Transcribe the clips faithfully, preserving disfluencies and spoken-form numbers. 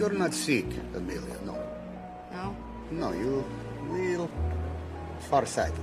You're not sick, Amelia, no. No? No, you real far-sighted.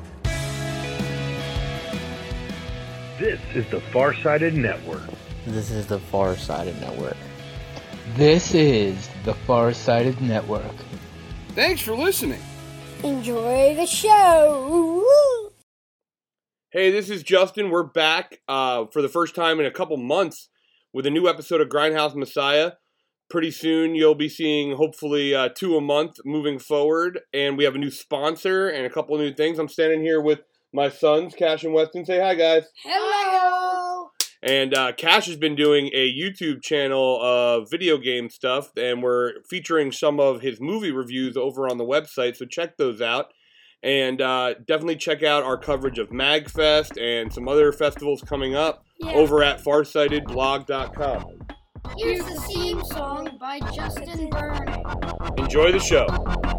This is the Farsighted Network. This is the Farsighted Network. This is the Farsighted Network. Thanks for listening. Enjoy the show. Woo! Hey, this is Justin. We're back uh, for the first time in a couple months with a new episode of Grindhouse Messiah. Pretty soon you'll be seeing hopefully uh, two a month moving forward. And we have a new sponsor and a couple of new things. I'm standing here with my sons, Cash and Weston. Say hi, guys. Hello. And uh, Cash has been doing a YouTube channel of video game stuff, and we're featuring some of his movie reviews over on the website, so check those out. And uh, definitely check out our coverage of MagFest and some other festivals coming up yeah. over at farsightedblog dot com. Here's the theme song by Justin Byrne. Enjoy the show.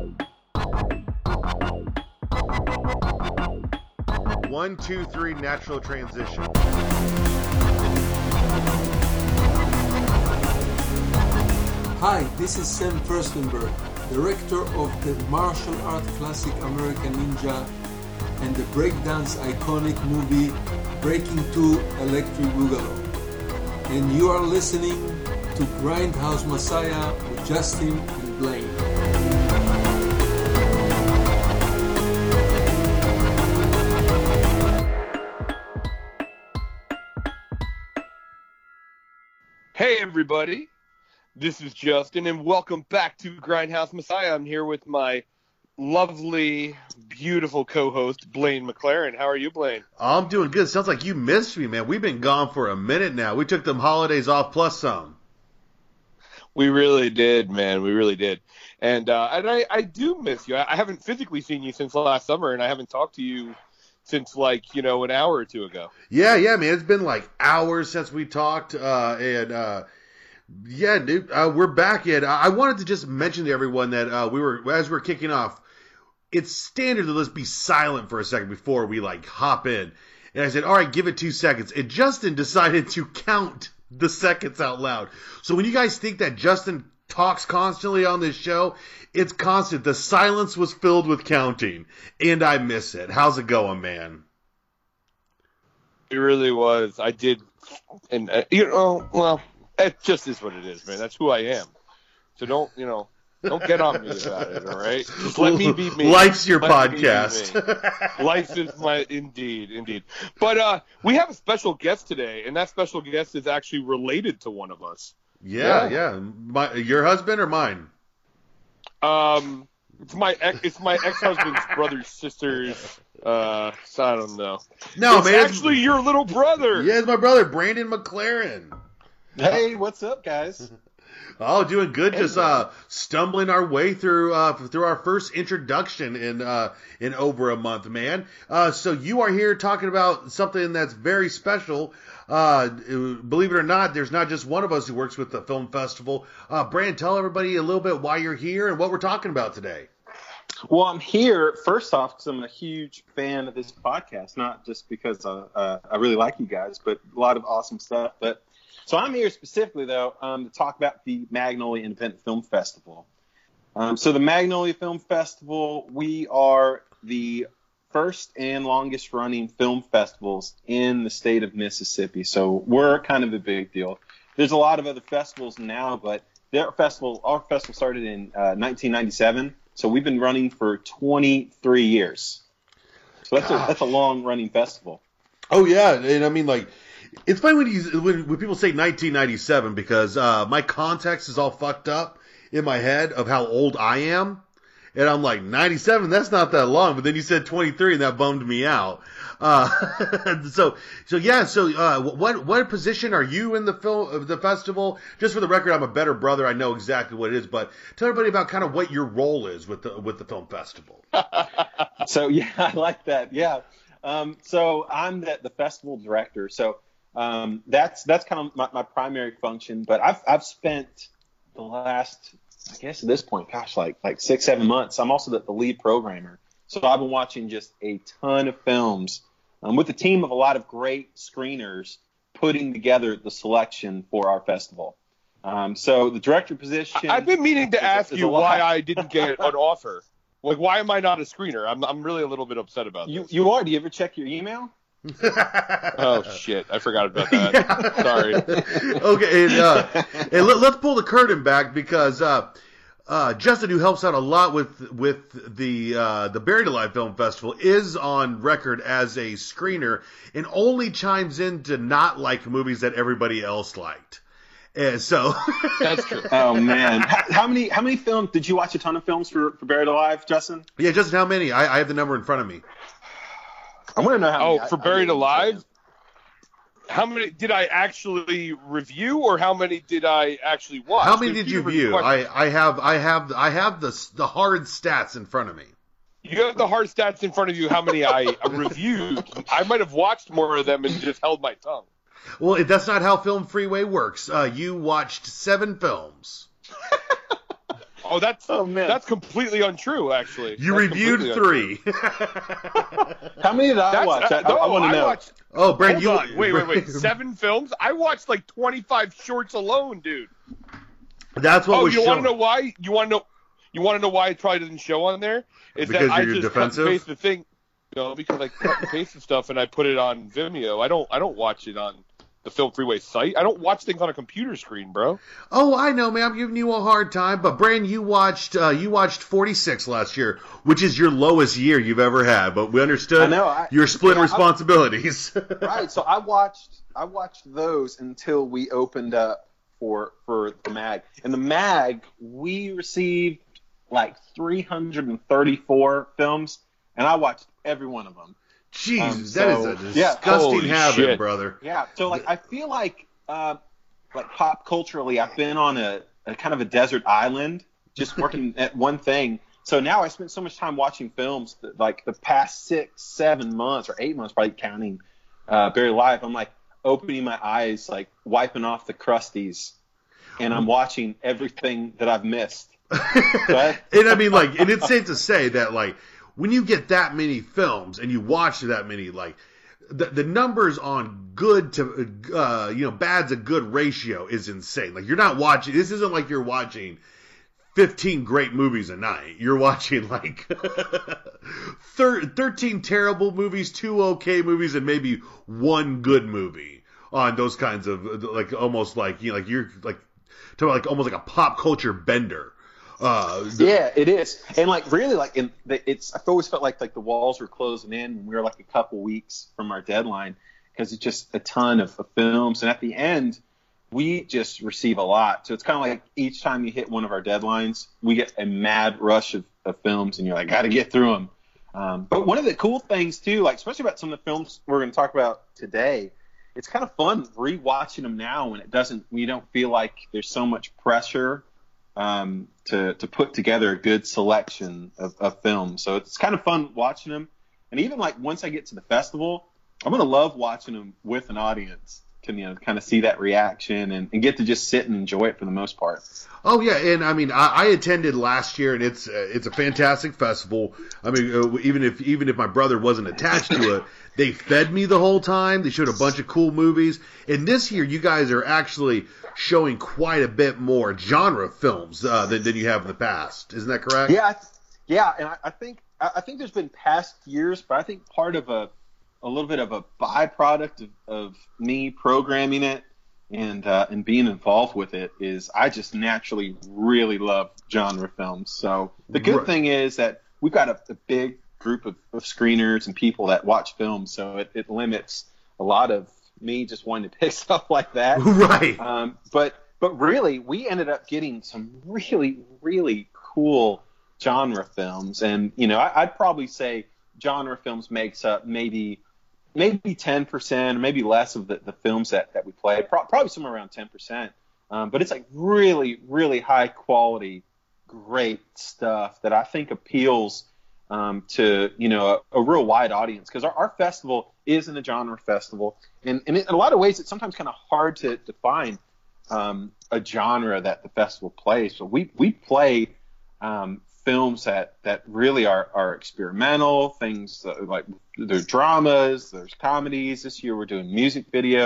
One, two, three, natural transition. Hi, this is Sam Furstenberg, director of the martial art classic American Ninja and the breakdance iconic movie Breaking two Electric Boogaloo. And you are listening to Grindhouse Messiah with Justin and Blaine. Hey everybody, this is Justin and welcome back to Grindhouse Messiah. I'm here with my lovely, beautiful co-host, Blaine McLaren. How are you, Blaine? I'm doing good. Sounds like you missed me, man. We've been gone for a minute now. We took them holidays off plus some. We really did, man. We really did. And uh, and I, I do miss you. I, I haven't physically seen you since last summer, and I haven't talked to you since, like, you know, an hour or two ago. Yeah, yeah, man. It's been, like, hours since we talked, uh, and, uh, yeah, dude, uh, we're back in. I wanted to just mention to everyone that uh, we were, as we we're kicking off, it's standard to let's be silent for a second before we, like, hop in. And I said, all right, give it two seconds. And Justin decided to count the seconds out loud. So when you guys think that Justin talks constantly on this show, it's constant. The silence was filled with counting, and I miss it. How's it going, man? It really was. I did, and uh, you know, well, it just is what it is, man. That's who I am. So don't, you know, don't get on me about it, all right? Just let me be me. Life's your let podcast. Life is my, indeed, indeed. But uh, we have a special guest today, and that special guest is actually related to one of us. Yeah, yeah. yeah. My, your husband or mine? Um, it's my ex, it's my ex-husband's brother's sister's. Uh, so I don't know. No, it's man, actually it's, your little brother. Yeah, it's my brother, Brandon McLaren. Hey, what's up, guys? Oh, doing good. Just uh, stumbling our way through uh, through our first introduction in uh, in over a month, man. Uh, so you are here talking about something that's very special. Uh, believe it or not, there's not just one of us who works with the film festival. Uh, Brand, tell everybody a little bit why you're here and what we're talking about today. Well, I'm here, first off, because I'm a huge fan of this podcast, not just because uh, uh, I really like you guys, but a lot of awesome stuff. But so I'm here specifically, though, um, to talk about the Magnolia Independent Film Festival. Um, so the Magnolia Film Festival, we are the first and longest running film festivals in the state of Mississippi. So we're kind of a big deal. There's a lot of other festivals now, but their festival, our festival started in uh, nineteen ninety-seven. So we've been running for twenty-three years. So that's Gosh. a that's a long running festival. Oh yeah, and I mean, like, it's funny when you when, when people say nineteen ninety-seven because uh, my context is all fucked up in my head of how old I am. And I'm like, ninety-seven, that's not that long. But then you said twenty-three, and that bummed me out. Uh, so, so yeah. So, uh, what what position are you in the film the festival? Just for the record, I'm a better brother. I know exactly what it is. But tell everybody about kind of what your role is with the with the film festival. So yeah, I like that. Yeah. Um, so I'm the, the festival director. So um, that's that's kind of my, my primary function. But I've I've spent the last, I guess at this point, gosh, like like six, seven months. I'm also the, the lead programmer. So I've been watching just a ton of films um, with a team of a lot of great screeners putting together the selection for our festival. Um, so the director position. I've been meaning to is- ask is you a lot. why I didn't get an offer. Like, why am I not a screener? I'm I'm really a little bit upset about You this. you are. Do you ever check your email? Oh shit! I forgot about that. Sorry. Okay, and, uh, and let, let's pull the curtain back because uh, uh, Justin, who helps out a lot with with the uh, the Buried Alive Film Festival, is on record as a screener and only chimes in to not like movies that everybody else liked. And so That's true. Oh man, how, how many how many films did you watch? A ton of films for, for Buried Alive, Justin? yeah, Justin, how many? I, I have the number in front of me. I want to know how. Oh, many for I- I Buried didn't Alive? plan. How many did I actually review, or how many did I actually watch? How many There's did two you different view? questions. I, I have I have I have the the hard stats in front of me. You have the hard stats in front of you. How many I reviewed? I might have watched more of them and just held my tongue. Well, that's not how Film Freeway works. Uh, you watched seven films. Oh, that's Oh, man. that's completely untrue. Actually, You That's reviewed completely three. How many did I That's, watch? I, uh, no, I want to know. watched, Oh, Brent, hold you on. Wait, wait, wait. Seven films? I watched like twenty-five shorts alone, dude. That's what Oh, was you want shown. to know why? You want to know? You want to know why it probably doesn't show on there? Is Because that I you're just defensive? cut and paste the thing? No, because I cut and paste the stuff and I put it on Vimeo. I don't. I don't watch it on the Film Freeway site. I don't watch things on a computer screen, bro. Oh, I know, man. I'm giving you a hard time, but Brand, you watched uh, you watched forty-six last year, which is your lowest year you've ever had. But we understood I know, I- your split yeah, I- responsibilities. Right, so I watched I watched those until we opened up for for the mag. And the mag, we received like three hundred thirty-four films, and I watched every one of them. Jeez, Um, that so- is a yeah. disgusting Holy habit, shit. brother. Yeah, so like I feel like uh, like pop culturally, I've been on a, a kind of a desert island, just working at one thing. So now I spent so much time watching films that, like the past six, seven months or eight months, probably counting uh, Buried Alive. I'm like opening my eyes, like wiping off the crusties, and I'm watching everything that I've missed. But And I mean, like, and it's safe to say that, like, when you get that many films and you watch that many, like, the, the numbers on good to, uh, you know, bad to good ratio is insane. Like, you're not watching, this isn't like you're watching fifteen great movies a night. You're watching, like, thir- thirteen terrible movies, two okay movies, and maybe one good movie on those kinds of, like, almost like, you know, like, you're, like, talking about, like, almost like a pop culture bender. Uh, yeah, it is, and like really, like in the, it's. I've always felt like like the walls were closing in when we were like a couple weeks from our deadline because it's just a ton of, of films, and at the end, we just receive a lot. So it's kind of like each time you hit one of our deadlines, we get a mad rush of, of films, and you're like, got to get through them. Um, but one of the cool things too, like especially about some of the films we're going to talk about today, it's kind of fun rewatching them now when it doesn't. We don't feel like there's so much pressure. Um, to, to put together a good selection of, of films. So it's kind of fun watching them. And even like once I get to the festival, I'm going to love watching them with an audience to, you know, kind of see that reaction and, and get to just sit and enjoy it for the most part. Oh yeah, and I mean, I, I attended last year, and it's uh, it's a fantastic festival. I mean, uh, even if even if my brother wasn't attached to it, they fed me the whole time. They showed a bunch of cool movies, and this year you guys are actually showing quite a bit more genre films uh, than, than you have in the past. Isn't that correct? Yeah, I th- yeah, and I, I think I, I think there's been past years, but I think part of a a little bit of a byproduct of, of me programming it and uh, and being involved with it is I just naturally really love genre films. So the good Right. thing is that we've got a, a big group of, of screeners and people that watch films, so it, it limits a lot of me just wanting to pick stuff like that. Right. Um, but but really, we ended up getting some really really cool genre films, and you know I, I'd probably say genre films makes up maybe maybe ten percent or maybe less of the, the films that, that we play, Pro- probably somewhere around ten percent. Um, but it's like really, really high quality, great stuff that I think appeals um, to, you know, a, a real wide audience. Because our, our festival isn't a genre festival. And, and in a lot of ways, it's sometimes kind of hard to define um, a genre that the festival plays. So we, we play um, films that, that really are, are experimental, things that, like there's dramas, there's comedies. This year we're doing music videos.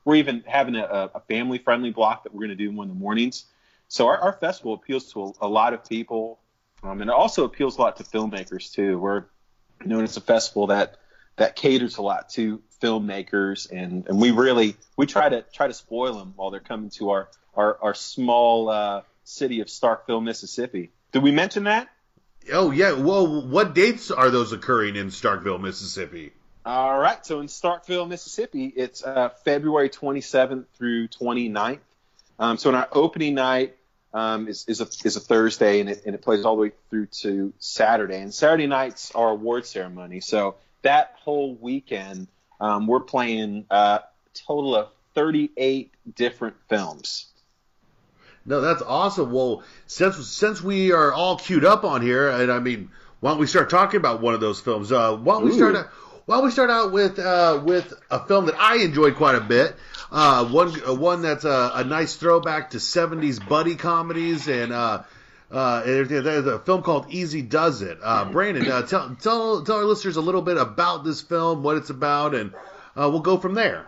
we're even having a, a family-friendly block that we're going to do in one of the mornings. So our, our festival appeals to a, a lot of people, um, and it also appeals a lot to filmmakers too. We're known as a festival that that caters a lot to filmmakers, and, and we really we try to try to spoil them while they're coming to our our, our small uh, city of Starkville, Mississippi. Did we mention that? Oh yeah. Well, what dates are those occurring in Starkville, Mississippi? All right. So in Starkville, Mississippi, it's uh, February twenty-seventh through twenty-ninth. Um, so in our opening night um, is is a is a Thursday, and it and it plays all the way through to Saturday. And Saturday nights are award ceremony. So that whole weekend, um, we're playing uh, a total of thirty-eight different films. No, that's awesome. Well, since since we are all queued up on here, and I mean, why don't we start talking about one of those films? Uh, why don't we Ooh. start out? Why don't we start out with uh, with a film that I enjoyed quite a bit? Uh, one uh, one that's a, a nice throwback to seventies buddy comedies, and uh, uh, there's, there's a film called Easy Does It. Uh, Brandon, uh, tell tell tell our listeners a little bit about this film, what it's about, and uh, we'll go from there.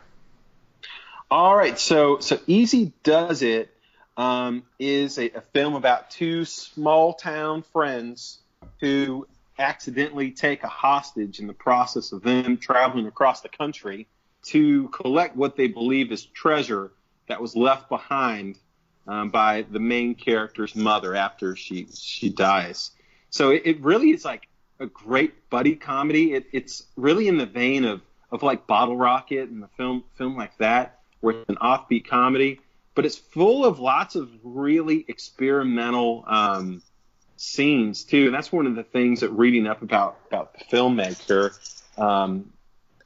All right. So so Easy Does It. Um, is a, a film about two small town friends who accidentally take a hostage in the process of them traveling across the country to collect what they believe is treasure that was left behind um, by the main character's mother after she she dies. So it, it really is like a great buddy comedy. It, it's really in the vein of of like Bottle Rocket and the film film like that, where it's an offbeat comedy. But it's full of lots of really experimental um, scenes too, and that's one of the things that reading up about about the filmmaker um,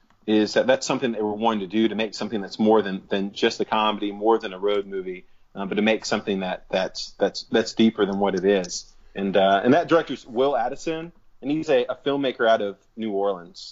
is that that's something they were wanting to do, to make something that's more than, than just a comedy, more than a road movie, uh, but to make something that that's that's that's deeper than what it is. And uh, and that director's Will Addison, and he's a, a filmmaker out of New Orleans.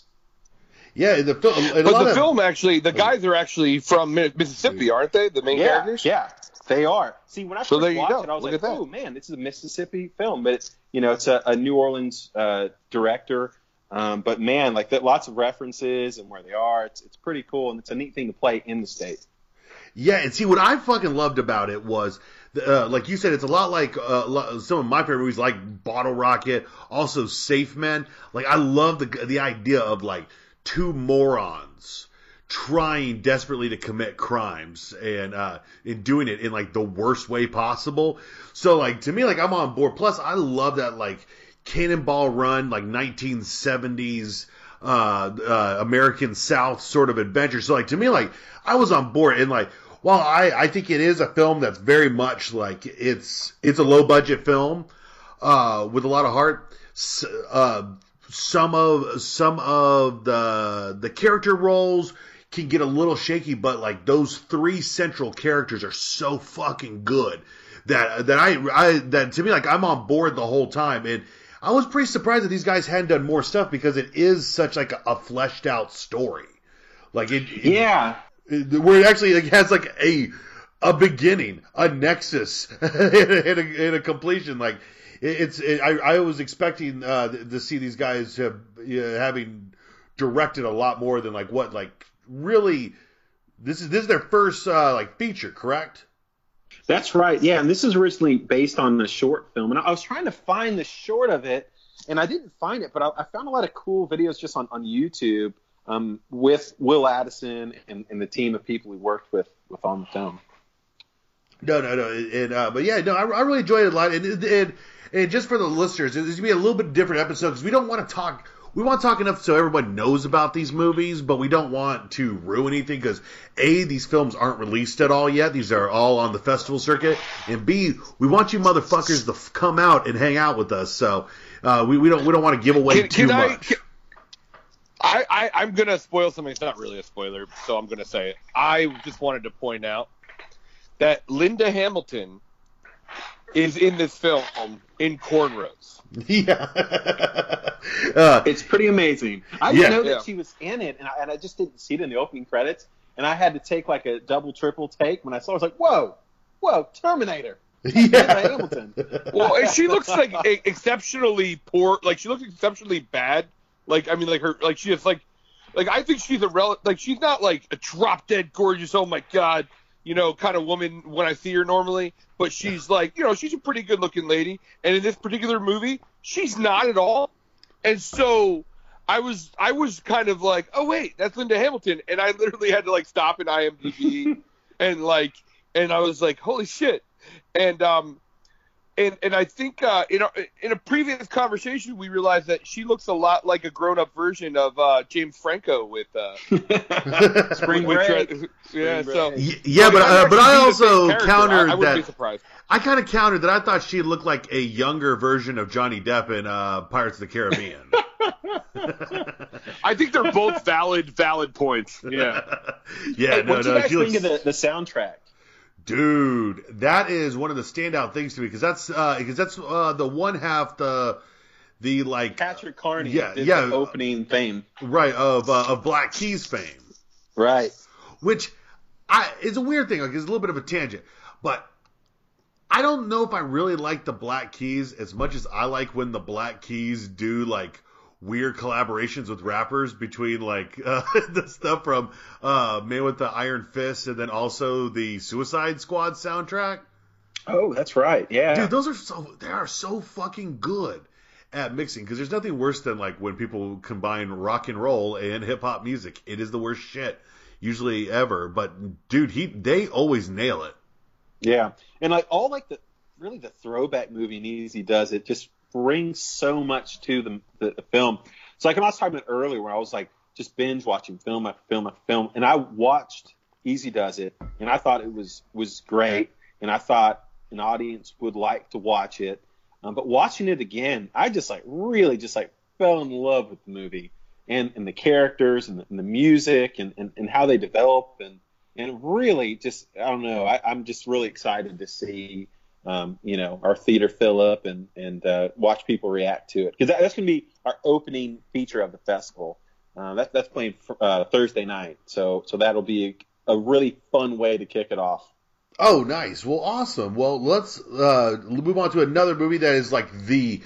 Yeah, the film. But the of, film actually, the guys are actually from Mississippi, aren't they? The main yeah, characters. Yeah, they are. See, when I So first there you watched go. it, I was Look like, at that. "Oh man, this is a Mississippi film." But it's, you know, it's a, a New Orleans uh, director. Um, but man, like that, lots of references and where they are. It's it's pretty cool, and it's a neat thing to play in the state. Yeah, and see, what I fucking loved about it was, uh, like you said, it's a lot like uh, lo- some of my favorite movies, like Bottle Rocket, also Safe Men. Like, I love the the idea of like two morons trying desperately to commit crimes and uh and doing it in like the worst way possible. So like, to me, like, I'm on board. Plus I love that like Cannonball Run, like nineteen seventies uh uh American South sort of adventure. So like, to me, like, I was on board. And like, while I I think it is a film that's very much like, it's it's a low budget film uh with a lot of heart, uh Some of some of the the character roles can get a little shaky, but like those three central characters are so fucking good that that I, I that to me, like, I'm on board the whole time. And I was pretty surprised that these guys hadn't done more stuff, because it is such like a, a fleshed out story. Like it, it Yeah, it, where it actually like has like a a beginning, a nexus, and, a, and a completion. Like, It's. It, I, I was expecting uh, to see these guys have, you know, having directed a lot more than like what like really. This is this is their first uh, like feature, correct? that's right. Yeah, and this is originally based on the short film, and I was trying to find the short of it, and I didn't find it, but I, I found a lot of cool videos just on on YouTube um, with Will Addison and, and the team of people he worked with with on the film. No, no, no. And uh, but yeah, no, I, I really enjoyed it a lot. And, and and just for the listeners, it's gonna be a little bit different episode, because we don't want to talk. We want to talk enough so everyone knows about these movies, but we don't want to ruin anything, because A, these films aren't released at all yet. These are all on the festival circuit. And B, we want you motherfuckers to f- come out and hang out with us. So uh, we, we don't we don't want to give away Can, too can I, much. can, I, I I'm gonna spoil something. It's not really a spoiler, so I'm gonna say it. I just wanted to point out that Linda Hamilton is in this film in cornrows. Yeah. uh, It's pretty amazing. I Yeah. didn't know that Yeah. she was in it, and I, and I just didn't see it in the opening credits. And I had to take like a double, triple take when I saw it. I was like, whoa, whoa, Terminator. Linda yeah. Hamilton. Well, and she looks like e- exceptionally poor. Like, she looks exceptionally bad. Like, I mean, like her, like she has like, Like I think she's a rel like she's not like a drop dead gorgeous, oh my god, you know, kind of woman when I see her normally, but she's like, you know, she's a pretty good looking lady, and in this particular movie, she's not at all. And so I was I was kind of like, oh wait, that's Linda Hamilton, and I literally had to like stop in I M D B and like and I was like, holy shit. And um And and I think uh, in a in a previous conversation we realized that she looks a lot like a grown up version of uh, James Franco with uh, Spring with, Break. with, yeah. So Y- yeah, but I'm uh, not but sure I she's the also same character. countered I, I wouldn't that be surprised. I kind of countered that I thought she looked like a younger version of Johnny Depp in uh, Pirates of the Caribbean. I think they're both valid valid points. Yeah. yeah, Hey, no, what do no, you guys she think looks. of the, the soundtrack? Dude, that is one of the standout things to me because that's uh, because that's uh, the one half the the like Patrick Carney yeah did yeah the opening theme. right of uh, of Black Keys fame, Right. which I is a weird thing. Like it's a little bit of a tangent, but I don't know if I really like the Black Keys as much as I like when the Black Keys do like weird collaborations with rappers between like uh, the stuff from uh, Man with the Iron Fist and then also the Suicide Squad soundtrack. Oh, that's right. Yeah. Dude, those are so they are so fucking good at mixing because there's nothing worse than like when people combine rock and roll and hip hop music. It is the worst shit usually ever. But dude, he they always nail it. Yeah. And like all like the really the throwback movie and Easy Does It just brings so much to the, the, the film. So like I was talking about earlier where I was like just binge watching film after film after film, and I watched Easy Does It, and I thought it was was great, and I thought an audience would like to watch it. Um, but watching it again, I just like really just like fell in love with the movie and, and the characters and the, and the music and, and, and how they develop and and really just I don't know I, I'm just really excited to see. Um, you know, our theater fill up and, and uh, watch people react to it. Because that, that's going to be our opening feature of the festival. Uh, that, that's playing uh, Thursday night. So so that'll be a, a really fun way to kick it off. Oh, nice. Well, awesome. Well, let's uh, move on to another movie that is like the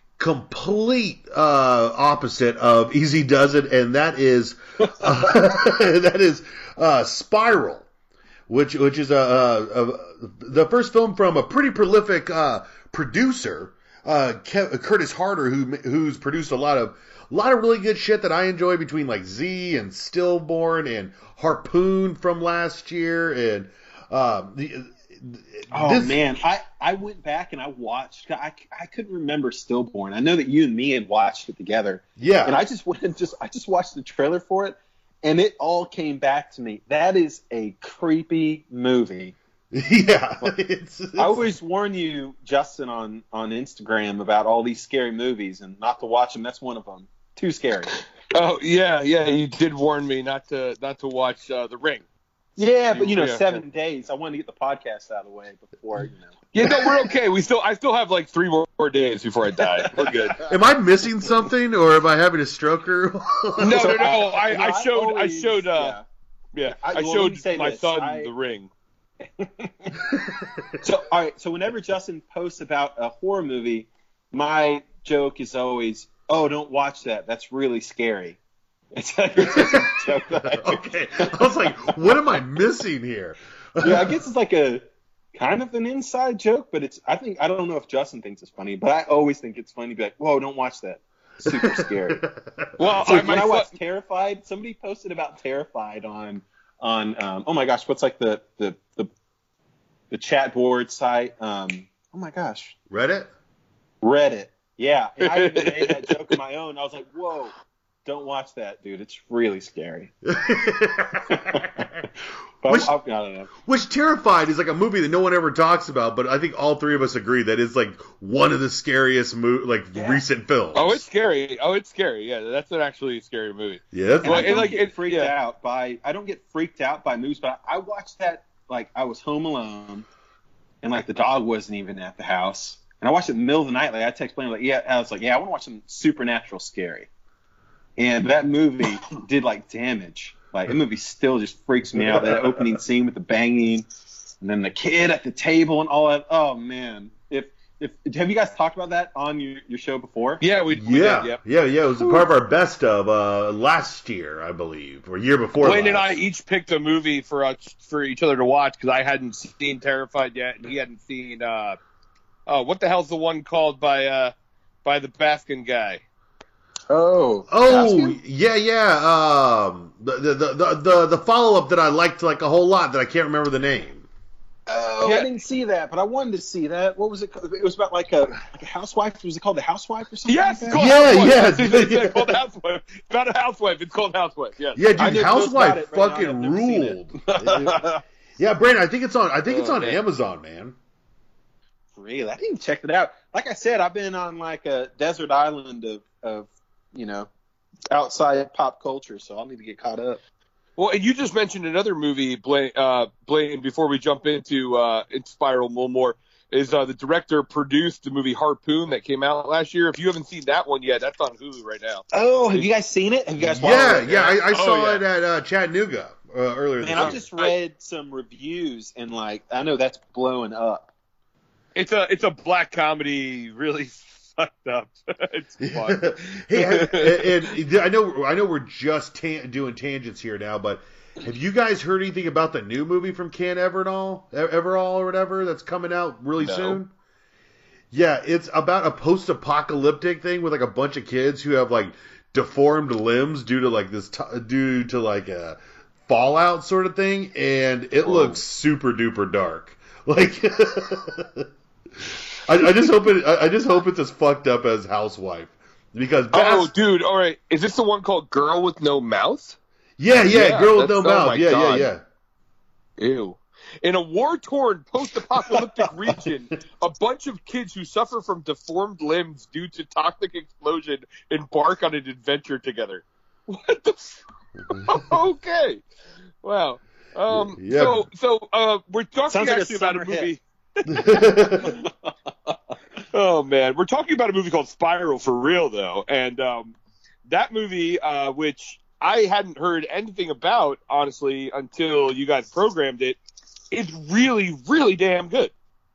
complete uh, opposite of Easy Does It, and that is uh, that is uh, Spiral. Which which is a, a, a the first film from a pretty prolific uh, producer, uh, Ke- Curtis Harder, who who's produced a lot of a lot of really good shit that I enjoy between like Z and Stillborn and Harpoon from last year and uh, the. Oh this, man, I, I went back and I watched. I, I couldn't remember Stillborn. I know that you and me had watched it together. Yeah, and I just went and just I just watched the trailer for it. And it all came back to me. That is a creepy movie. Yeah. It's, it's... I always warn you, Justin, on, on Instagram about all these scary movies and not to watch them. That's one of them. Too scary. Oh yeah, yeah. You did warn me not to not to watch uh, The Ring. Yeah, but you know, yeah. seven days. I wanted to get the podcast out of the way before, you know. Yeah, no, we're okay. We still, I still have like three more days before I die. We're good. Am I missing something, or am I having a stroke? Or... no, no, no. I, No, I I showed, always- I showed, uh, yeah, I- I, well, let showed me say my this. son I- The Ring. So, all right. So whenever Justin posts about a horror movie, my joke is always, "Oh, don't watch that. That's really scary." It's like it's just a joke that I do. Okay, I was like, what am I missing here? Yeah, I guess it's like a kind of an inside joke, but it's. I think I don't know if Justin thinks it's funny, but I always think it's funny to be like, "Whoa, don't watch that. It's super scary." Well, So I, when my I son- watched Terrified, somebody posted about Terrified on on um, oh my gosh, what's like the the the, the chat board site? Um, oh my gosh, Reddit? Reddit. Yeah, and I even made that joke of my own. I was like, "Whoa, don't watch that, dude. It's really scary." But Which- I, I don't know. Which Terrified is like a movie that no one ever talks about, but I think all three of us agree that it's like one of the scariest mo- like Yeah. recent films. Oh, it's scary. Oh, it's scary. Yeah, that's an actually scary movie. yeah, that's And Well, I it, don't like, get it- freaked yeah. out by I don't get freaked out by movies, but I, I watched that like I was home alone, and like the dog wasn't even at the house, and I watched it in the middle of the night. Like I text Blaine, like yeah, I was like yeah, I want to watch some supernatural scary, and that movie did like damage. Like the movie still just freaks me out. That opening scene with the banging, and then the kid at the table and all that. Oh man, if If, have you guys talked about that on your, your show before? Yeah, we, we yeah, did, yep. yeah, yeah. It was a part of our best of uh, last year, I believe, or year before. Blaine last. and I each picked a movie for us for each other to watch because I hadn't seen Terrified yet, and he hadn't seen. Uh, oh, what the hell's the one called by uh, by the Baskin guy? Oh, oh, Baskin? yeah, yeah. Um, the the the the, the follow up that I liked like a whole lot that I can't remember the name. Oh, Yeah. I didn't see that, but I wanted to see that. What was it? called? It was about like a like a housewife. Was it called The Housewife or something? Yes, like it's that? called Yeah, Housewife. yeah. It's, it's called Housewife. It's about a housewife. It's called Housewife. Yes. Yeah, I dude, knew it was about Housewife it, but no, I've fucking never seen it. ruled. Yeah, Brandon, I think it's on. I think it's Oh, on man. Amazon, man. Really, I didn't check it out. Like I said, I've been on like a desert island of, of you know, outside pop culture, so I'll need to get caught up. Well, and you just mentioned another movie, Blaine. Uh, Blaine before we jump into uh, into Spiral a little more, is uh, the director produced the movie Harpoon that came out last year. If you haven't seen that one yet, that's on Hulu right now. Oh, have you guys seen it? Have you guys watched Yeah, it? yeah. I, I Oh, saw yeah. it at uh, Chattanooga uh, earlier this Man, year. I've just read some reviews, and like I know that's blowing up. It's a it's a black comedy, really fucked up. It's fun. Hey, and, and I know I know we're just ta- doing tangents here now, but have you guys heard anything about the new movie from Ken Everall, Everall or whatever that's coming out really No. soon? Yeah, it's about a post-apocalyptic thing with like a bunch of kids who have like deformed limbs due to like this t- due to like a fallout sort of thing, and it Whoa. looks super duper dark. Like, I, I just hope it. I I just hope it's as fucked up as Housewife, because Oh, Bas- dude! All right, is this the one called Girl with No Mouth? yeah, yeah, Yeah, girl with no that's- oh mouth, my yeah, God. yeah, yeah. Ew. In a war-torn post-apocalyptic region, a bunch of kids who suffer from deformed limbs due to toxic explosion embark on an adventure together. What the? F- okay. Wow. Um. Yeah. So, so uh, we're talking Sounds like a actually about a summer movie. hit. Oh man, we're talking about a movie called Spiral for real though, and um, that movie, uh, which I hadn't heard anything about honestly until you guys programmed it, is really, really damn good.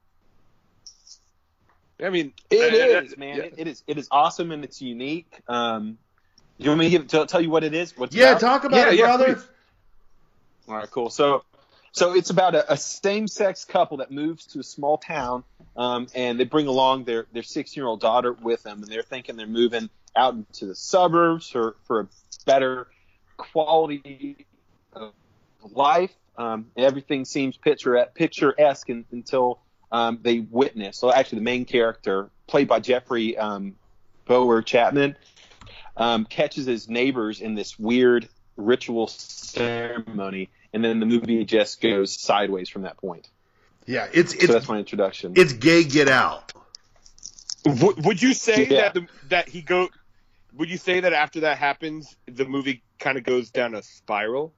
I mean, It uh, is, man. yeah. It, it is. It is awesome and it's unique. Um, you want me to give, tell, tell you what it is? What's it Yeah, about? talk about Yeah, it, yeah, brother. please. All right, cool. So, so it's about a, a same-sex couple that moves to a small town, um, and they bring along their their six-year-old daughter with them, and they're thinking they're moving out into the suburbs for for a better quality of life. Um, everything seems picture picturesque in, until um, they witness. So, actually, the main character, played by Jeffrey um, Bower Chapman, um, catches his neighbors in this weird ritual ceremony, and then the movie just goes sideways from that point. Yeah, it's So it's that's my introduction. it's gay. Get out. Would, would you say Yeah. that the, that he go? Would you say that after that happens, the movie kind of goes down a spiral?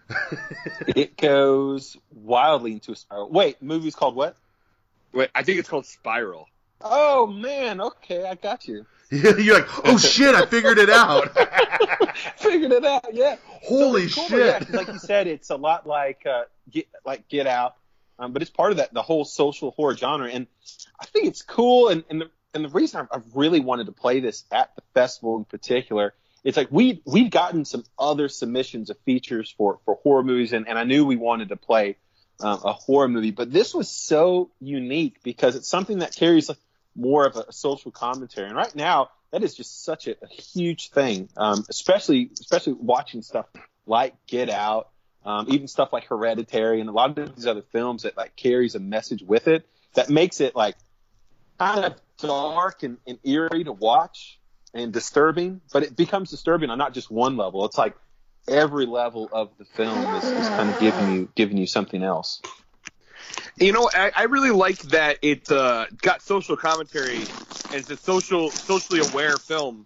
It goes wildly into a spiral. Wait, the movie's called what? Wait, I think it's called Spiral. Oh man, okay, I got you. You're like, oh shit, I figured it out. Figured it out, yeah. Holy So it's shit. cool, yeah, 'cause like you said, it's a lot like uh, get like Get Out, um, but it's part of that the whole social horror genre, and I think it's cool. And, and the and the reason I've, I've really wanted to play this at the festival in particular, it's like we we've gotten some other submissions of features for for horror movies, and, and I knew we wanted to play um, a horror movie, but this was so unique because it's something that carries like, more of a, a social commentary, and right now that is just such a, a huge thing, um, especially especially watching stuff like Get Out, um, even stuff like Hereditary, and a lot of these other films that like carries a message with it that makes it like kind of dark and, and eerie to watch and disturbing, but it becomes disturbing on not just one level. It's like every level of the film is, is kind of giving you giving you something else. You know, I, I really like that it uh, got social commentary and it's a social, socially aware film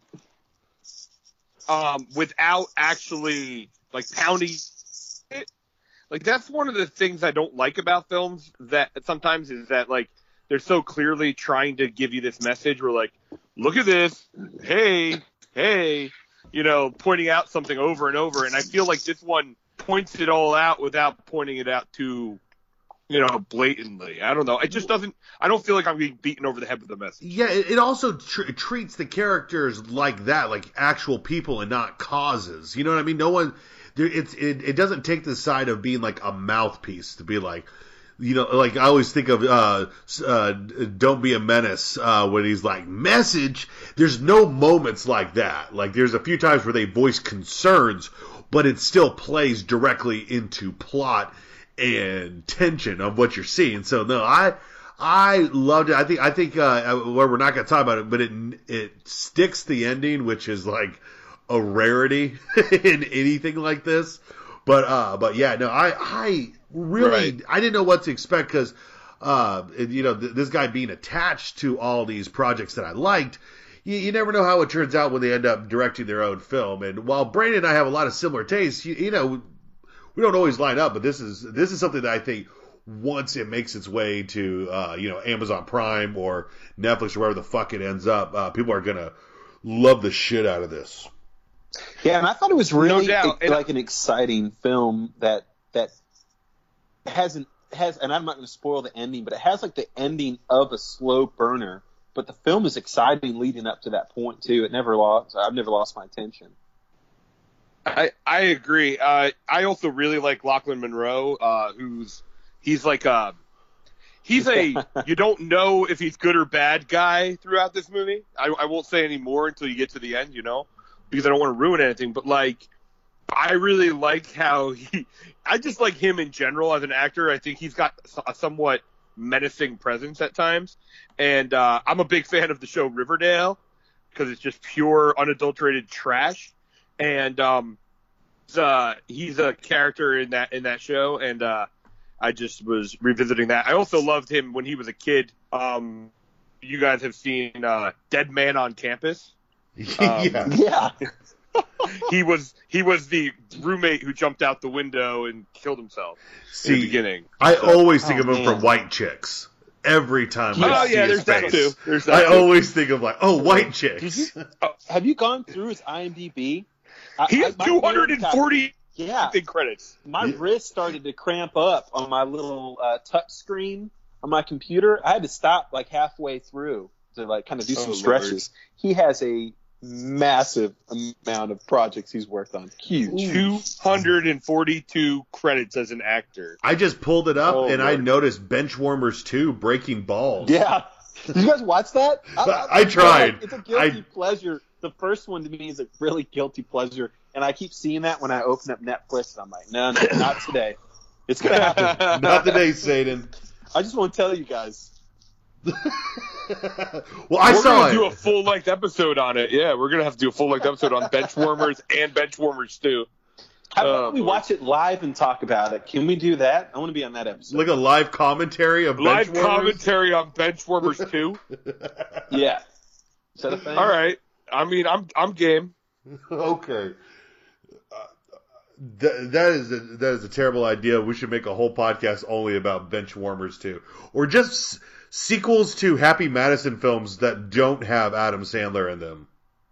um, without actually like pounding it. Like that's one of the things I don't like about films that sometimes is that like they're so clearly trying to give you this message. We're like, look at this, hey, hey, you know, pointing out something over and over. And I feel like this one points it all out without pointing it out too you know, blatantly. I don't know. It just doesn't. I don't feel like I'm being beaten over the head with the message. Yeah, it, it also tr- treats the characters like that, like actual people and not causes. You know what I mean? No one, there, it's it, it doesn't take the side of being like a mouthpiece to be like, you know, like I always think of uh, uh, Don't Be a Menace uh, when he's like, message. There's no moments like that. Like there's a few times where they voice concerns, but it still plays directly into plot and tension of what you're seeing. So no, I I loved it. I think I think uh, well, we're not going to talk about it, but it it sticks the ending, which is like a rarity in anything like this. But uh, but yeah, no, I I really Right. I didn't know what to expect because uh, you know th- this guy being attached to all these projects that I liked. You, you never know how it turns out when they end up directing their own film. And while Brandon and I have a lot of similar tastes, you, you know. We don't always line up, but this is this is something that I think once it makes its way to uh, you know Amazon Prime or Netflix or wherever the fuck it ends up, uh, people are gonna love the shit out of this. Yeah, and I thought it was really doubt. like, like an exciting film that that hasn't has, and I'm not going to spoil the ending, but it has like the ending of a slow burner. But the film is exciting leading up to that point too. It never lost. I've never lost my attention. I, I agree. Uh, I also really like Lachlan Monroe, uh, who's he's like a he's a you don't know if he's good or bad guy throughout this movie. I, I won't say any more until you get to the end, you know, because I don't want to ruin anything. But like, I really like how he. I just like him in general as an actor. I think he's got a somewhat menacing presence at times, and uh, I'm a big fan of the show Riverdale because it's just pure, unadulterated trash. And um, uh, he's a character in that in that show, and uh, I just was revisiting that. I also loved him when he was a kid. Um, you guys have seen uh, Dead Man on Campus. Um, yeah, Yeah. he was he was the roommate who jumped out the window and killed himself See, in the beginning. I So- always think Oh, of him man. from White Chicks. Every time I Oh see yeah, his there's that face, too. There's that I too. always think of like, oh, White Did Chicks. you, oh, have you gone through his IMDb? I, He I- has my two hundred forty hand got- Yeah. big credits. My Yeah. wrist started to cramp up on my little uh, touch screen on my computer. I had to stop like halfway through to like kind of do Oh, some Lord. stretches. He has a massive amount of projects he's worked on. Huge. two hundred forty-two credits as an actor. I just pulled it up Oh, and I Lord. noticed Benchwarmers two, Breaking Balls. Yeah. Did you guys watch that? I tried. It's a guilty I- pleasure. The first one to me is a really guilty pleasure, and I keep seeing that when I open up Netflix, and I'm like, no, no, not today. It's gonna happen. Not today, Satan. I just want to tell you guys. Well, I we're saw gonna it. do a full length episode on it. Yeah, we're gonna have to do a full length episode on Benchwarmers and Benchwarmers two. How about Oh, we boy. watch it live and talk about it? Can we do that? I want to be on that episode. Like a live commentary of Live Benchwarmers. commentary on Benchwarmers two. Yeah. Is that a thing? All right. I mean, I'm I'm game. Okay. Uh, th- that is a, that is a terrible idea. We should make a whole podcast only about Benchwarmers two, or just s- sequels to Happy Madison films that don't have Adam Sandler in them.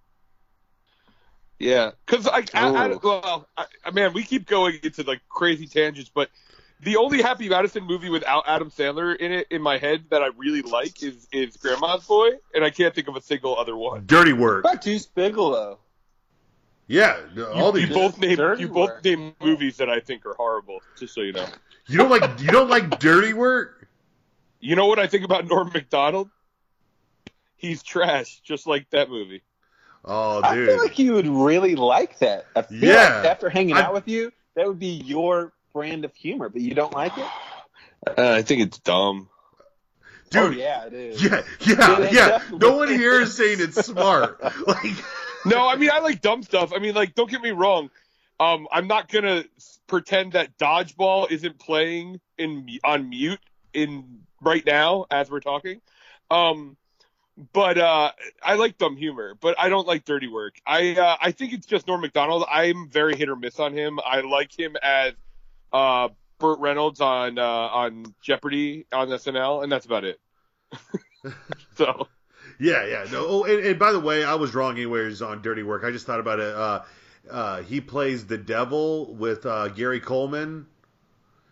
Yeah, because I, I, I Ooh. well, I, I- man, we keep going into like crazy tangents, but the only Happy Madison movie without Adam Sandler in it in my head that I really like is is Grandma's Boy, and I can't think of a single other one. Dirty Work. What about Deuce Bigelow? Yeah, You, all you these. both name Dirty you both Work. name movies that I think are horrible. Just so you know. You don't like you don't like Dirty Work? You know what I think about Norm Macdonald? He's trash, just like that movie. Oh, I dude. feel like you would really like that. I feel Yeah. like after hanging I- out with you, that would be your brand of humor, but you don't like it? Uh, I think it's dumb. Dude, Oh, yeah, it is. Yeah, Yeah, yeah, that's yeah. definitely- No one here is saying it's smart. Like, No, I mean I like dumb stuff. I mean, like, don't get me wrong. Um, I'm not gonna pretend that Dodgeball isn't playing in on mute in right now as we're talking. Um, but uh, I like dumb humor, but I don't like dirty work. I uh, I think it's just Norm Macdonald. I'm very hit or miss on him. I like him as uh, Burt Reynolds on uh, on Jeopardy on S N L, and that's about it. So. yeah, yeah. No. Oh, and, and by the way, I was wrong anyways on Dirty Work. I just thought about it. Uh, uh, he plays the devil with uh, Gary Coleman.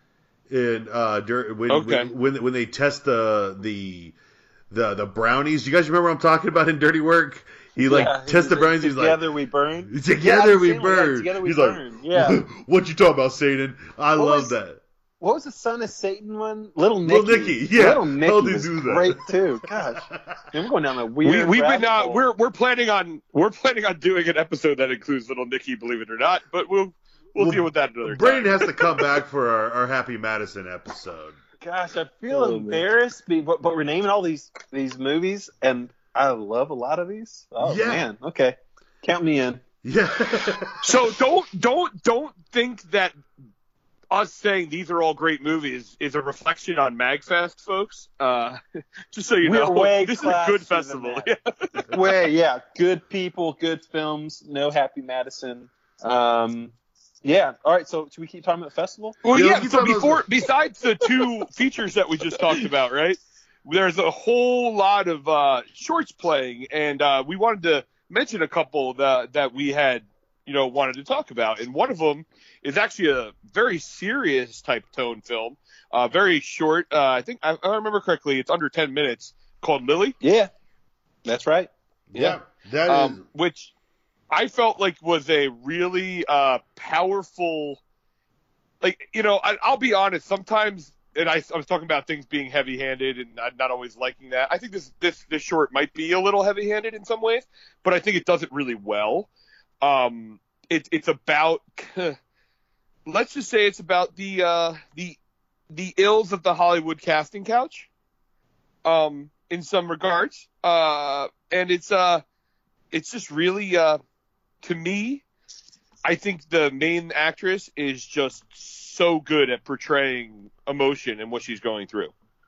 in uh, dur- when, Okay. when when when they test the the the the brownies. Do you guys remember what I'm talking about in Dirty Work? He like Yeah, tests the brownies. He's like, together we burn. together Yeah, we I've seen one. Yeah, burn. together we He's burn. like, Yeah. what you talking about, Satan? I What love was- that. What was the Son of Satan one? Little Nicky. Little Nicky, yeah. Little Nicky How'd they was do that? great too. Gosh, man, we're going down a We, weird. we've been rabbit uh, hole. we're we're planning on we're planning on doing an episode that includes Little Nicky, believe it or not. But we'll we'll, Well, deal with that another Brandon time. has to come back for our, our Happy Madison episode. Gosh, I feel Oh, man. embarrassed, be- but, but we're naming all these these movies, and I love a lot of these. Oh Yeah. man, okay, count me in. Yeah. So don't don't don't think that us saying these are all great movies is a reflection on MagFest, folks. Uh, just so you We're know, way this is a good classier festival. than Way, yeah, good people, good films. No Happy Madison. Um, yeah. All right. So should we keep talking about the festival? Well, Yeah, yeah. keep So talking about- before, besides the two features that we just talked about, right? There's a whole lot of uh, shorts playing, and uh, we wanted to mention a couple that that we had, you know, wanted to talk about, and one of them is actually a very serious type tone film, uh, very short. Uh, I think I, I remember correctly, it's under ten minutes, called Lily. Yeah, that's right. Yeah. That is. um, which I felt like was a really uh, powerful, like, you know, I, I'll be honest, sometimes, and I, I was talking about things being heavy-handed and not, not always liking that. I think this, this this short might be a little heavy-handed in some ways, but I think it does it really well. Um, it, it's about, let's just say it's about the uh, the the ills of the Hollywood casting couch, um, in some regards, uh, and it's uh. It's just really, uh, to me, I think the main actress is just so good at portraying emotion and what she's going through.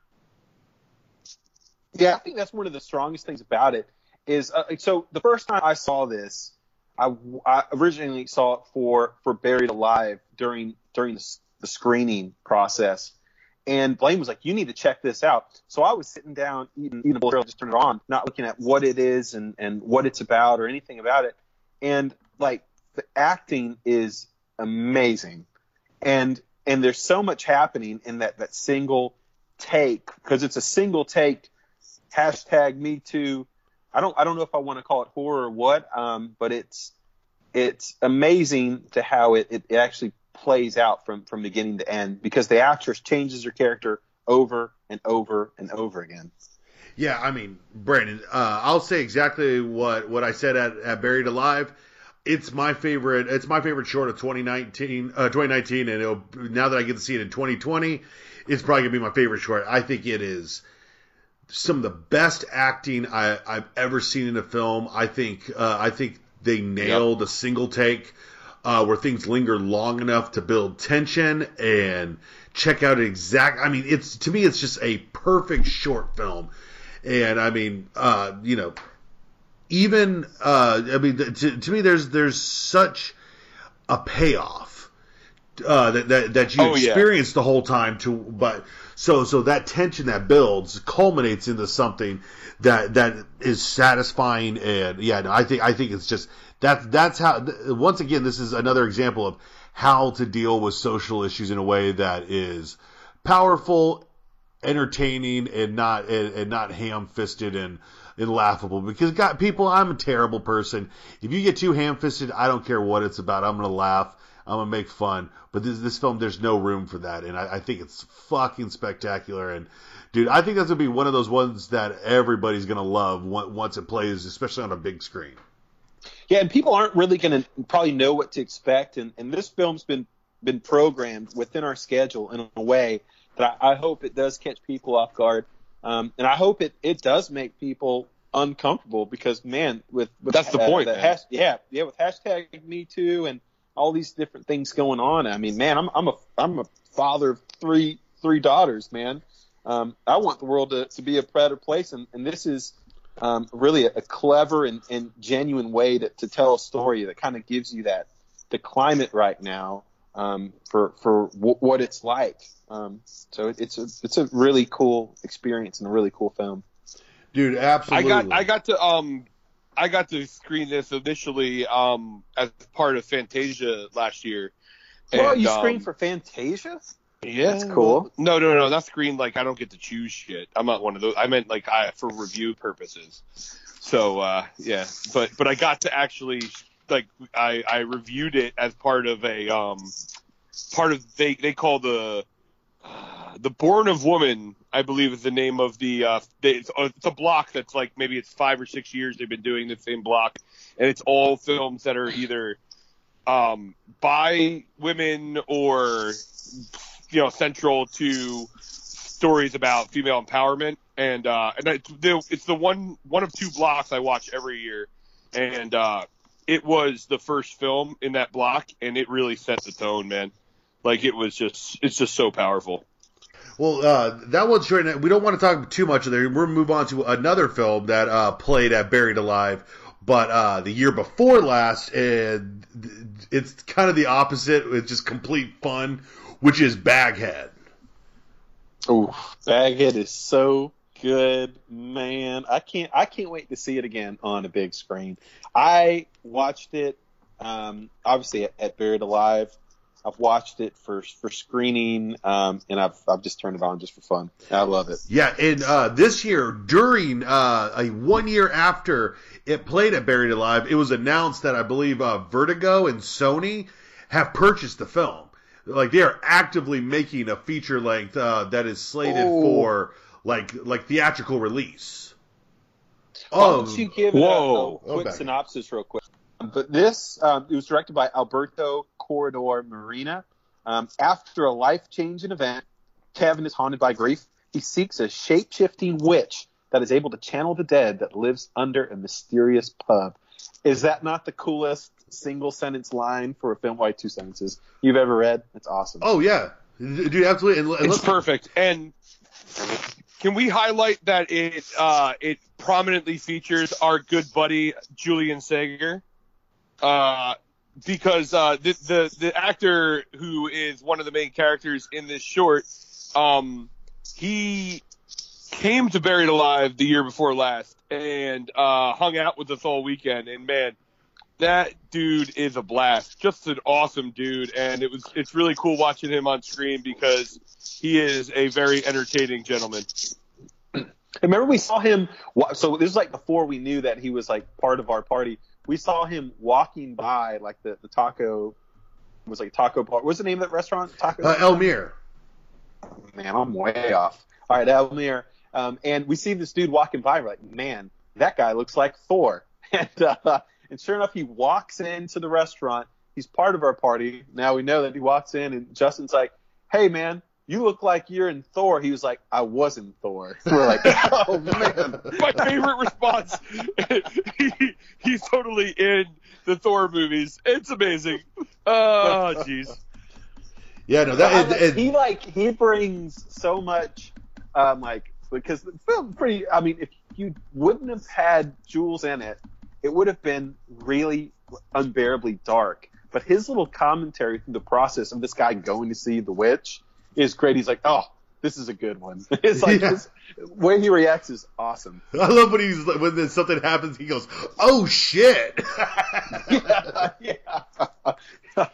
Yeah, I think that's one of the strongest things about it is, uh, so the first time I saw this, I, I originally saw it for, for Buried Alive during, during the, the screening process. And Blaine was like, you need to check this out. So I was sitting down, eating, eating a bowl of cereal, just turn it on, not looking at what it is and, and what it's about or anything about it. And like the acting is amazing. And, and there's so much happening in that, that single take, because it's a single take, hashtag Me Too. I don't, I don't know if I want to call it horror or what, um, but it's, it's amazing to how it, it, it actually plays out from, from beginning to end, because the actress changes her character over and over and over again. Yeah, I mean, Brandon, uh, I'll say exactly what, what I said at, at Buried Alive. It's my favorite. It's my favorite short of twenty nineteen, uh, twenty nineteen, and it'll, now that I get to see it in twenty twenty, it's probably gonna be my favorite short. I think it is some of the best acting I, I've ever seen in a film. I think uh, I think they nailed yep. a single take. Uh, where things linger long enough to build tension and check out exact. I mean, it's to me, it's just a perfect short film. And I mean, uh, you know, even uh, I mean, to, to me, there's there's such a payoff uh, that, that that you oh, experience yeah. the whole time. To but so so that tension that builds culminates into something that that is satisfying. And yeah, no, I think I think it's just. That's that's how. Once again, this is another example of how to deal with social issues in a way that is powerful, entertaining, and not and, and not ham-fisted and, and laughable. Because God, people, I'm a terrible person. If you get too ham-fisted, I don't care what it's about. I'm gonna laugh. I'm gonna make fun. But this this film, there's no room for that, and I, I think it's fucking spectacular. And dude, I think that's gonna be one of those ones that everybody's gonna love once it plays, especially on a big screen. Yeah, and people aren't really going to probably know what to expect, and, and this film's been been programmed within our schedule in a way that I, I hope it does catch people off guard, um, and I hope it, it does make people uncomfortable, because man, with, with that's the uh, point. The man. hash, yeah, yeah, with hashtag Me Too and all these different things going on. I mean, man, I'm I'm a I'm a father of three three daughters, man. Um, I want the world to, to be a better place, and, and this is. Um, really a, a clever and, and genuine way to, to tell a story that kind of gives you that the climate right now um, for for w- what it's like. Um, so it, it's a it's a really cool experience and a really cool film. Dude, absolutely. I got I got to um I got to screen this initially um as part of Fantasia last year. Well, and, you um, screened for Fantasia? Yeah, That's cool. No, no, no, not screen. Like I don't get to choose shit. I'm not one of those. I meant like I for review purposes. So uh, yeah, but but I got to actually like I I reviewed it as part of a um part of they they call the uh, the Born of Woman, I believe is the name of the uh they, it's, uh, it's a block that's like maybe it's five or six years they've been doing the same block, and it's all films that are either um by women or you know, central to stories about female empowerment, and uh, and it's the, it's the one one of two blocks I watch every year, and uh, it was the first film in that block, and it really set the tone, man. Like it was just, it's just so powerful. Well, uh, that one's short. We don't want to talk too much of there. We're going to move on to another film that uh, played at Buried Alive, but uh, the year before last, and it's kind of the opposite. It's just complete fun, which is Baghead. Oh, Baghead is so good, man. I can't I can't wait to see it again on a big screen. I watched it, um, obviously at, at Buried Alive. I've watched it for for screening, um, and I've I've just turned it on just for fun. I love it. Yeah, and uh, this year, during uh, a one year after it played at Buried Alive, it was announced that I believe uh, Vertigo and Sony have purchased the film. Like they are actively making a feature length uh, that is slated Oh. for like like theatrical release. Why Oh, don't you give it a, whoa. a quick Oh, back. synopsis real quick? But this, um, it was directed by Alberto Corredor Marina. Um, after a life-changing event, Kevin is haunted by grief. He seeks a shape-shifting witch that is able to channel the dead that lives under a mysterious pub. Is that not the coolest single-sentence line for a film, like two sentences, you've ever read? It's awesome. oh yeah, dude, absolutely. And, and It's let's- perfect. And can we highlight that it uh, it prominently features our good buddy Julian Sager? Uh, because uh, the, the the actor who is one of the main characters in this short, um, he came to Buried Alive the year before last and uh, hung out with us all weekend. And man, that dude is a blast. Just an awesome dude, and it was it's really cool watching him on screen because he is a very entertaining gentleman. Remember we saw him, wa- so this is like before we knew that he was like part of our party. We saw him walking by like the, the taco, it was like taco bar. What's the name of that restaurant? Taco. uh, Elmire. Man, I'm way off. All right, Elmire. Um, and we see this dude walking by. We're like, man, that guy looks like Thor. And, uh, and sure enough, he walks into the restaurant. He's part of our party. Now we know that he walks in, and Justin's like, hey, man, you look like you're in Thor. He was like, I wasn't Thor. We're like, oh, man. My favorite response. he, he's totally in the Thor movies. It's amazing. Oh, jeez. Yeah, no, I that like- it, it, he like he brings so much, um, like because the film pretty. I mean, if you wouldn't have had Jules in it, it would have been really unbearably dark. But his little commentary through the process of this guy going to see the witch is great. He's like, oh, this is a good one. It's like Yeah. his way he reacts is awesome. I love when he's when there's something happens. He goes, "Oh shit!" yeah, yeah.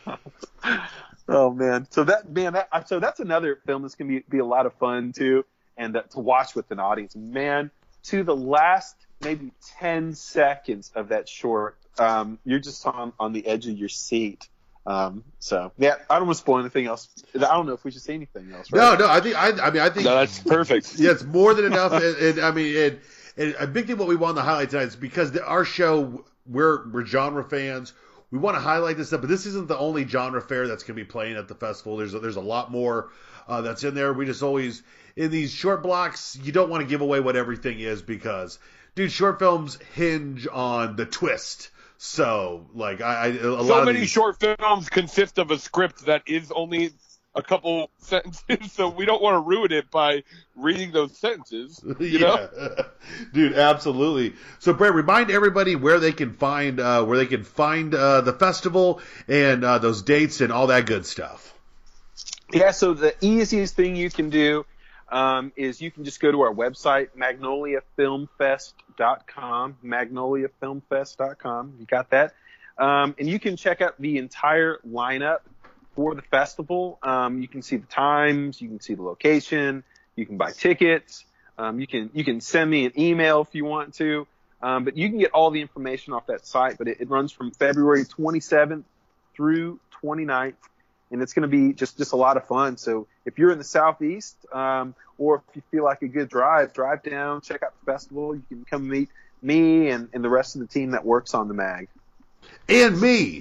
Oh man, so that man, that, so that's another film that's gonna be be a lot of fun too, and uh, to watch with an audience. Man, to the last maybe ten seconds of that short, um, you're just on on the edge of your seat. Um, so yeah, I don't want to spoil anything else. I don't know if we should say anything else. Right? No, no, I think I, I mean, I think No, that's perfect. Yeah, it's more than enough. and, and I mean, and, and a big thing what we want to highlight tonight is because the, our show, we're we're genre fans. We want to highlight this stuff, but this isn't the only genre fair that's going to be playing at the festival. There's a, there's a lot more uh, that's in there. We just always in these short blocks, you don't want to give away what everything is because, dude, short films hinge on the twist. So, like, I, I a So lot many of these, short films consist of a script that is only a couple sentences, so we don't want to ruin it by reading those sentences. You know? Yeah. Dude, absolutely. So, Brett, remind everybody where they can find uh, where they can find uh, the festival and uh, those dates and all that good stuff. Yeah, so the easiest thing you can do um, is you can just go to our website, magnolia film fest dot com, magnolia film fest dot com. You got that? Um, and you can check out the entire lineup for the festival. Um, you can see the times, you can see the location, you can buy tickets, um, you can you can send me an email if you want to, um, but you can get all the information off that site. But it, it runs from February twenty-seventh through twenty-ninth, and it's going to be just just a lot of fun. So if you're in the Southeast, um, or if you feel like a good drive, drive down, check out the festival. You can come meet me and, and the rest of the team that works on the mag. And me.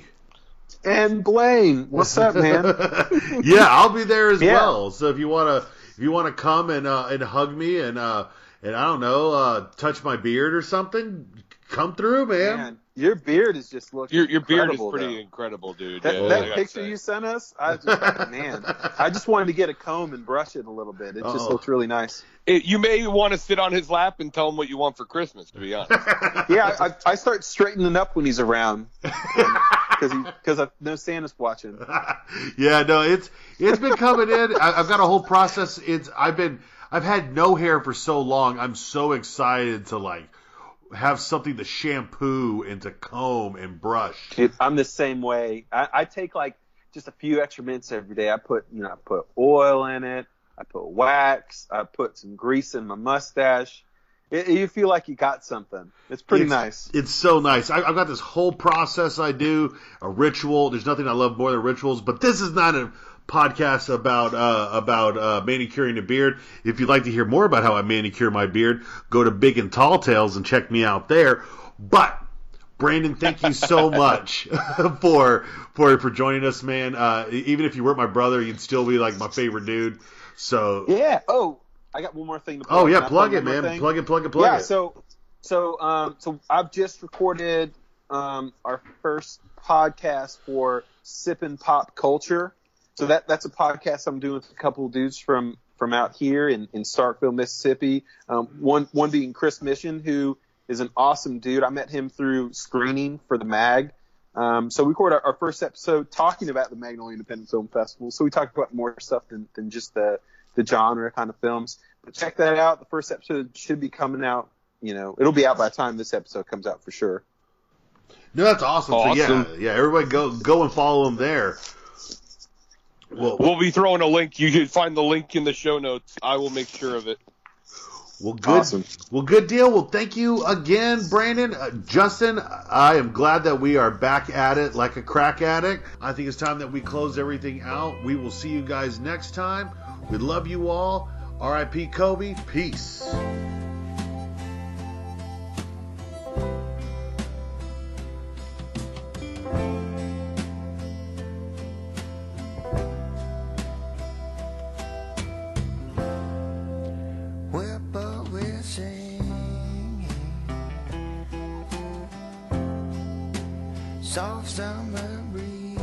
And Blaine. What's up, man? Yeah, I'll be there as Yeah. well. So if you wanna if you wanna come and uh, and hug me and uh, and I don't know, uh, touch my beard or something, come through, man. Man, your beard is just looking Your your beard is incredible, pretty though. incredible, dude. That, Yeah, I that gotta picture say. you sent us, I just, man, I just wanted to get a comb and brush it a little bit. It just Uh-oh. looks really nice. It, you may want to sit on his lap and tell him what you want for Christmas, to be honest. Yeah, I, I start straightening up when he's around because he because I know Santa's watching. Yeah, no, it's it's been coming in. I, I've got a whole process. It's I've been I've had no hair for so long. I'm so excited to like have something to shampoo and to comb and brush. It, I'm the same way. I, I take like just a few extra minutes every day. I put you know I put oil in it. I put wax. I put some grease in my mustache. It, you feel like you got something. It's pretty it's, nice. It's so nice. I, I've got this whole process I do, a ritual. There's nothing I love more than rituals, but this is not a podcast about uh, about uh, manicuring a beard. If you'd like to hear more about how I manicure my beard, go to Big and Tall Tales and check me out there. But Brandon, thank you so much for for for joining us, man. Uh, even if you weren't my brother, you'd still be like my favorite dude. So Yeah. Oh, I got one more thing to plug. oh yeah, Can I plug it, one more man. thing? Plug it, plug it, plug yeah, it. so so um so I've just recorded um our first podcast for Sippin' Pop Culture. So that that's a podcast I'm doing with a couple of dudes from from out here in, in Starkville, Mississippi. Um, one one being Chris Mission, who is an awesome dude. I met him through screening for the mag. Um, so we recorded our, our first episode talking about the Magnolia Independent Film Festival. So we talked about more stuff than, than just the, the genre kind of films. But check that out. The first episode should be coming out. You know, it'll be out by the time this episode comes out for sure. No, that's awesome. Awesome. So yeah, yeah, everybody go go and follow him there. Well, We'll be throwing a link. You can find the link in the show notes. I will make sure of it. Well, good. Awesome. Well, good deal. Well, thank you again, Brandon. Uh, Justin, I am glad that we are back at it like a crack addict. I think it's time that we close everything out. We will see you guys next time. We love you all. R I P Kobe. Peace. We're singing soft summer breeze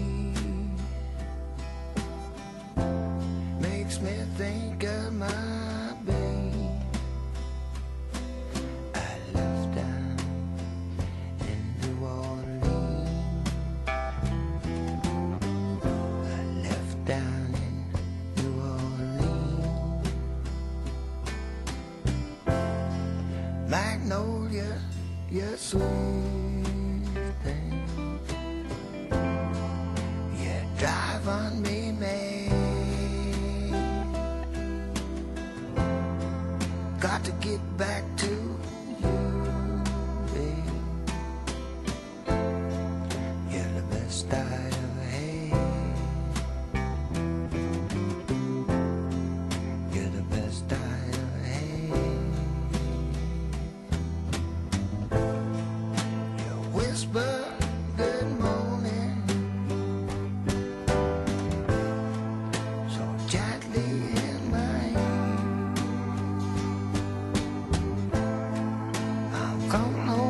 makes me think of my babe. I left down in New Orleans. I left down in New Orleans. Magnolia, you're sweet thing. You drive on me, man. Got to get back to you, babe. You're the best I ever had. You're the best I ever had. Whisper good morning so gently in my ear. I'm coming home.